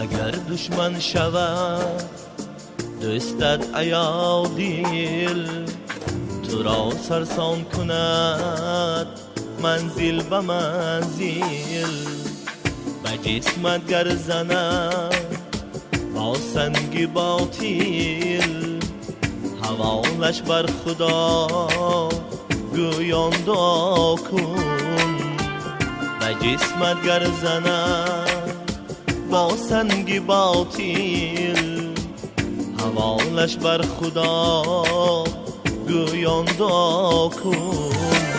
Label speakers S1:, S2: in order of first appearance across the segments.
S1: اگر دشمن شود دوستت ایا دل، تو را سرسان کند منزل به منزل. به جسمت گر زند با سنگ باطل، حوالش بر خدا گویان دعا کن. به جسمت گر زند با سنگ باطل، حوالش بر خدا گویان دعا کن.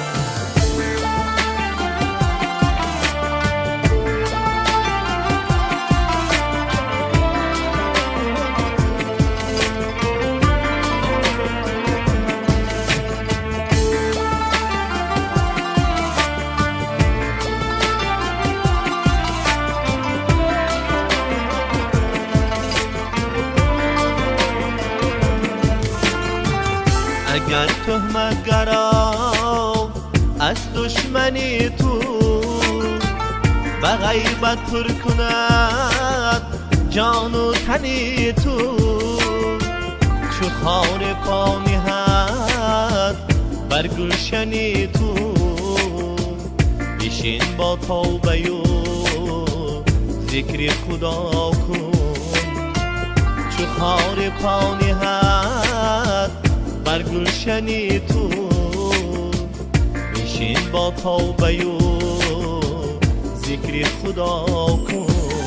S1: اگر تهمت گرا از دشمنی تو، به غیبت پر کند جان و تنی تو. چو خار پا نهد بر گلشنی تو، بشین با توبه و ذکر خدا کن. چو خار پا نهد بر گلشنی تو، بشین با توبه و ذکر خدا کن.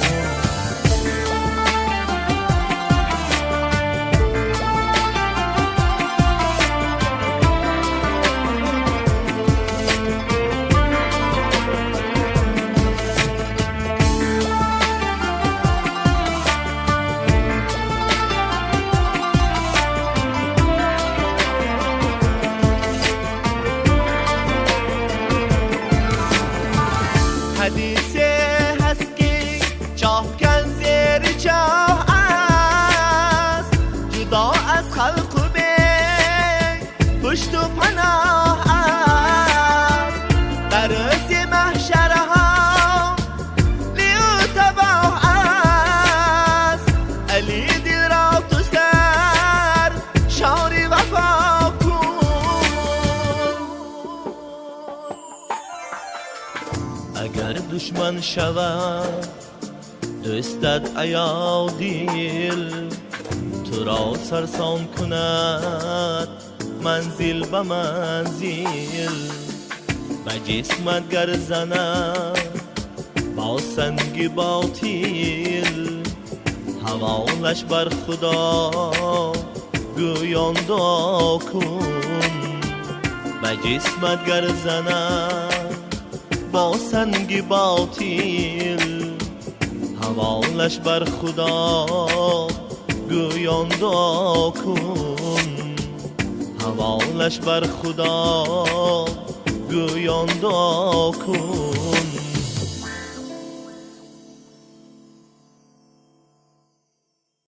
S1: حدیث هست که چاه کن زیر چاه است، جدا از خلق و بی پشت و پناه است. در روز محشرها لیو تباه است، علی دل را تو سر شاری وفا کن. اگر دشمن شود دوستت ایا دل، تو را سرسان کند منزل به منزل. به جسمت گر زند با سنگ باطل، حوالش بر خدا گویان دعا کن. به جسمت گر زند با سنگ باطل، حوالش بر خدا گویان دعا کن. حوالش بر خدا گویان دعا کن.